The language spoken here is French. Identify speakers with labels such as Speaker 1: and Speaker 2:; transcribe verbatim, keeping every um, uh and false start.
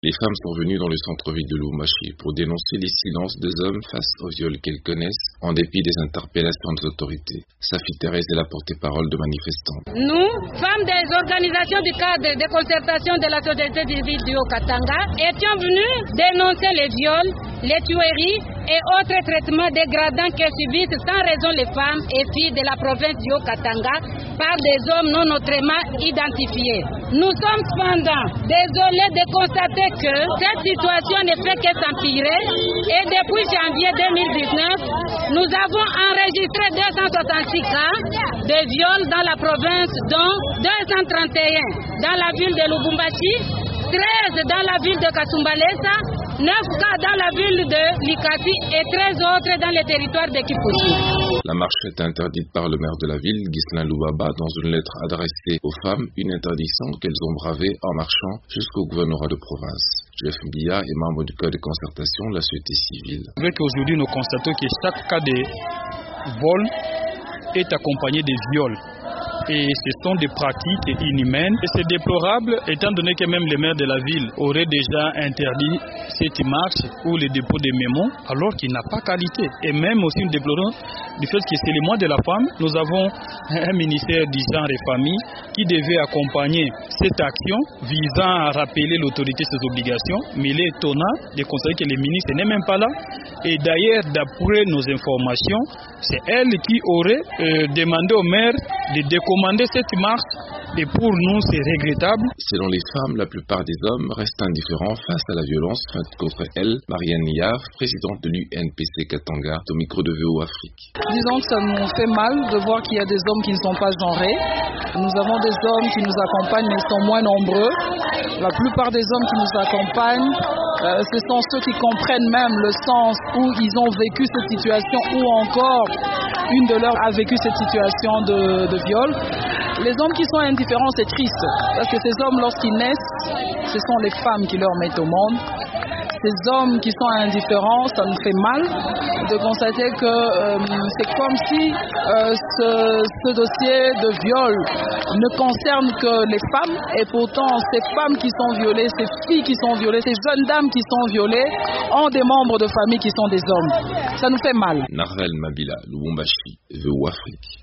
Speaker 1: Les femmes sont venues dans le centre-ville de Lubumbashi pour dénoncer les silences des hommes face aux viols qu'elles connaissent, en dépit des interpellations des autorités. Safi Thérèse est la porte-parole de manifestants.
Speaker 2: Nous, femmes des organisations du cadre de concertation de la société civile du Haut-Katanga, étions venues dénoncer les viols, les tueries et autres traitements dégradants que subissent sans raison les femmes et filles de la province du Haut-Katanga par des hommes non autrement identifiés. Nous sommes cependant désolés de constater que cette situation ne fait que s'empirer et depuis janvier deux mille dix-neuf, nous avons enregistré deux cent soixante-six cas de viols dans la province, dont deux cent trente et un dans la ville de Lubumbashi, treize dans la ville de Kasumbalesa, neuf cas dans la ville de Likasi et treize autres dans les territoires de Kipushi.
Speaker 1: La marche est interdite par le maire de la ville, Ghislain Loubaba, dans une lettre adressée aux femmes, une interdiction qu'elles ont bravée en marchant jusqu'au gouvernorat de province. Jeff Mbia est membre du code de concertation de la société civile.
Speaker 3: Avec aujourd'hui, nous constatons que chaque cas de vol est accompagné de viols. Et ce sont des pratiques inhumaines. Et c'est déplorable, étant donné que même le maire de la ville aurait déjà interdit cette marche ou le dépôt des mémos, alors qu'il n'a pas qualité. Et même aussi nous déplorons du fait que c'est le mois de la femme. Nous avons un ministère du genre et famille qui devait accompagner cette action visant à rappeler l'autorité ses obligations. Mais il est étonnant de constater que le ministre n'est même pas là. Et d'ailleurs, d'après nos informations, c'est elle qui aurait euh, demandé au maire de décommander cette marche. Et pour nous, c'est regrettable.
Speaker 1: Selon les femmes, la plupart des hommes restent indifférents face à la violence faite contre elles. Marianne Niar, présidente de l'U N P C Katanga, au micro de V O Afrique.
Speaker 4: Disons que ça nous fait mal de voir qu'il y a des hommes qui ne sont pas genrés. Nous avons des hommes qui nous accompagnent, mais ils sont moins nombreux. La plupart des hommes qui nous accompagnent, euh, ce sont ceux qui comprennent même le sens où ils ont vécu cette situation, ou encore une de leurs a vécu cette situation de, de viol. Les hommes qui sont indifférents, c'est triste, parce que ces hommes, lorsqu'ils naissent, ce sont les femmes qui leur mettent au monde. Ces hommes qui sont indifférents, ça nous fait mal de constater que euh, c'est comme si euh, ce, ce dossier de viol ne concerne que les femmes, et pourtant ces femmes qui sont violées, ces filles qui sont violées, ces jeunes dames qui sont violées ont des membres de famille qui sont des hommes. Ça nous fait mal.
Speaker 1: Narvel Mabila, Lubumbashi, V O Afrique.